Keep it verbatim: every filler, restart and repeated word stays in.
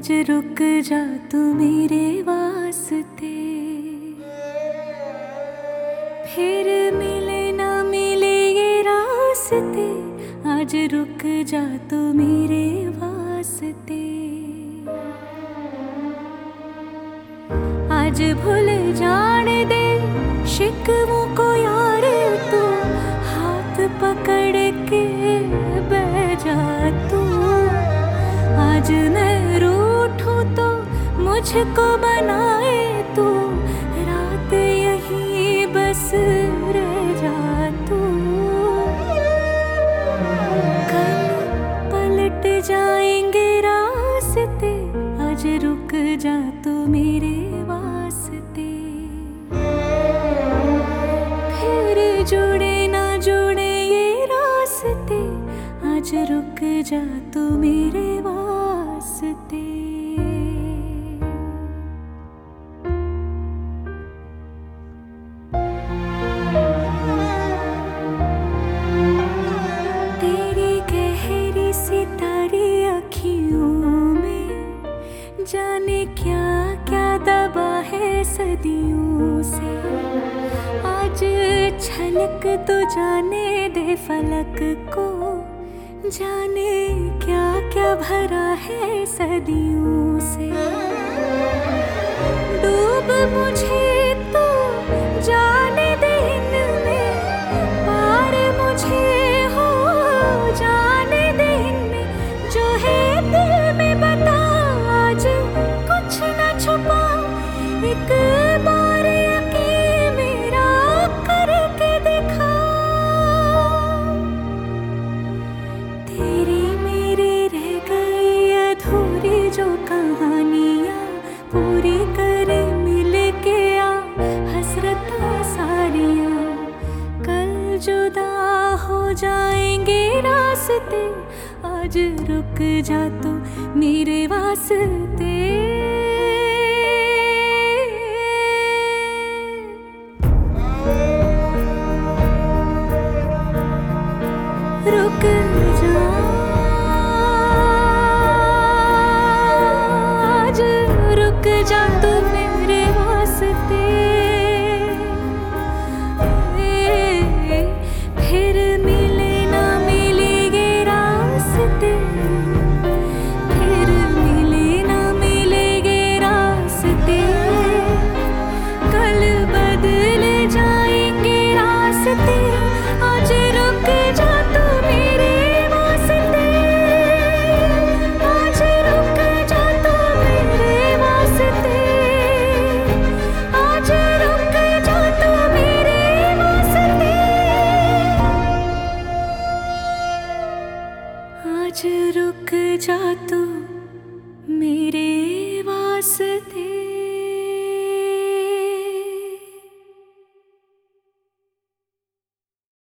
आज रुक जा तू मेरे वास्ते, फिर मिले ना मिले ये रास्ते। आज रुक जा तू मेरे वास्ते, आज भूल जाने दे शिकवों को यार तू, हाथ पकड़ के बह जा तू। आज मैं रूठूं तो मुझको बनाए तू, रात यही बस रह जा तू। कल पलट जाएंगे रास्ते, आज रुक जा तू मेरे वास्ते। फिर जुड़े ना जुड़े ये रास्ते, आज रुक जा तू मेरे वास्ते। तेरी गहरी सितारी अखियों में जाने क्या क्या दबा है सदियों से। आज छलक तो जाने दे फलक को, जाने क्या क्या भरा है सदियों से। डूब मुझे तो जाने दे इनमें, पार मुझे हो जाने दे इनमें। जो है दिल में बता, आज कुछ न छुपा, एक बार यकीन मेरा करके दिखा। तेरी मेरी रह गई अधूरी जो कहानियाँ, पूरी करे मिल के आ हसरता सारियाँ। कल जुदा हो जाएंगे रास्ते, आज रुक जा तू मेरे वास्ते। रुक जा, आज रुक जा तू मेरे वास्ते। फिर मिले ना मिले ये रास्ते, फिर मिले ना मिले ये रास्ते। कल बदल जाएंगे रास्ते, आज रुक जा तू मेरे वास्ते। आज रुक जा तू मेरे वास्ते, आज रुक जा तू मेरे वास्ते। आज रुक जा तू मेरे वास्ते।